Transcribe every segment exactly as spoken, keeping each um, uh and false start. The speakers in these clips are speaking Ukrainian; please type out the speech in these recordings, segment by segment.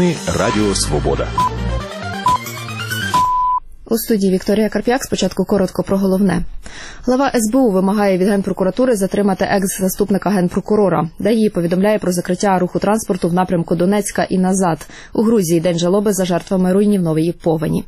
Новини Радіо Свобода. У студії Вікторія Карп'як. Спочатку коротко про головне. Глава ес бе у вимагає від Генпрокуратури затримати екс-заступника Генпрокурора. ДАІ повідомляє про закриття руху транспорту в напрямку Донецька і назад. У Грузії день жалоби за жертвами руйнівної повені.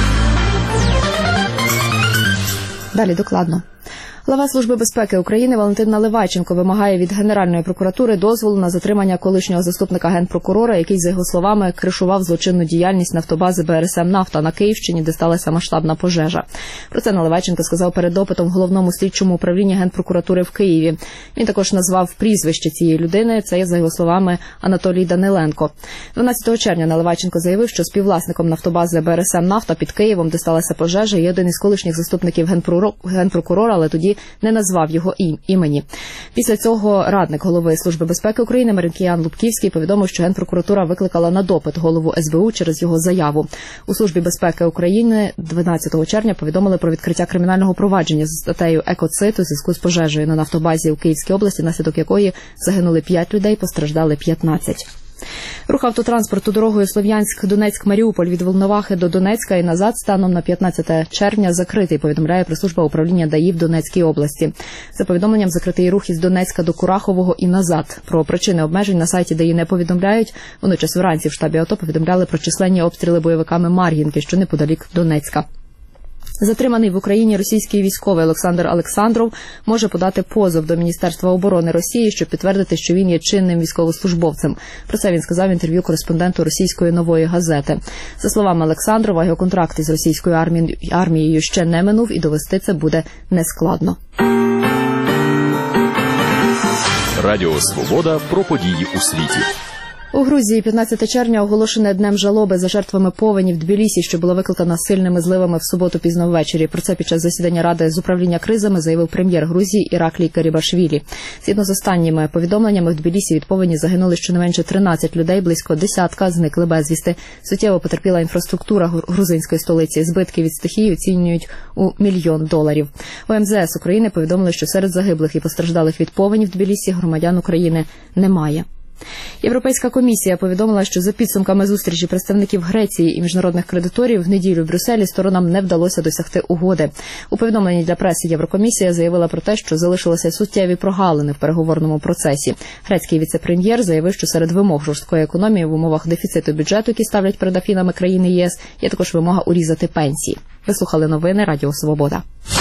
Далі докладно. Глава Служби безпеки України Валентин Наливайченко вимагає від Генеральної прокуратури дозволу на затримання колишнього заступника Генпрокурора, який, за його словами, кришував злочинну діяльність нафтобази Бе Ер Ес Ем «Нафта» на Київщині, де сталася масштабна пожежа. Про це Наливайченко сказав перед допитом в Головному слідчому управлінні Генпрокуратури в Києві. Він також назвав прізвище цієї людини, це, за його словами, Анатолій Даниленко. дванадцятого червня Наливайченко заявив, що співвласником нафтобази Бе Ер Ес Ем «Нафта» під Києвом, де сталася пожежа, є один із колишніх заступників Генпрокурора, але тоді не назвав його імені. Після цього радник голови Служби безпеки України Маринкіян Лубківський повідомив, що Генпрокуратура викликала на допит голову ес бе у через його заяву. У Службі безпеки України дванадцятого червня повідомили про відкриття кримінального провадження за статтею «Екоцид» у зв'язку з пожежею на нафтобазі у Київській області, внаслідок якої загинули п'ять людей, постраждали п'ятнадцять. Рух автотранспорту дорогою Слов'янськ-Донецьк-Маріуполь від Волновахи до Донецька і назад станом на п'ятнадцяте червня закритий, повідомляє прес-служба управління ДАІ в Донецькій області. За повідомленням, закритий рух із Донецька до Курахового і назад. Про причини обмежень на сайті ДАІ не повідомляють. Водночас вранці в штабі АТО повідомляли про численні обстріли бойовиками Мар'їнки, що неподалік Донецька. Затриманий в Україні російський військовий Олександр Олександров може подати позов до Міністерства оборони Росії, щоб підтвердити, що він є чинним військовослужбовцем. Про це він сказав в інтерв'ю кореспонденту російської «Нової газети». За словами Олександрова, його контракт із російською армією ще не минув і довести це буде нескладно. Радіо Свобода про події у світі. У Грузії п'ятнадцяте червня оголошене днем жалоби за жертвами повені в Тбілісі, що була викликана сильними зливами в суботу пізно ввечері. Про це під час засідання Ради з управління кризами заявив прем'єр Грузії Іраклій Карібашвілі. Згідно з останніми повідомленнями, в Тбілісі від повені загинули щонайменше тринадцять людей, близько десятка зникли безвісти. Суттєво потерпіла інфраструктура грузинської столиці. Збитки від стихії оцінюють у мільйон доларів. У ем зе ес України повідомили, що серед загиблих і постраждалих від повені в Тбілісі громадян України немає. Європейська комісія повідомила, що за підсумками зустрічі представників Греції і міжнародних кредиторів в неділю в Брюсселі сторонам не вдалося досягти угоди. У повідомленні для преси Єврокомісія заявила про те, що залишилися суттєві прогалини в переговорному процесі. Грецький віце-прем'єр заявив, що серед вимог жорсткої економії в умовах дефіциту бюджету, які ставлять перед Афінами країни ЄС, є також вимога урізати пенсії. Ви слухали новини Радіо Свобода.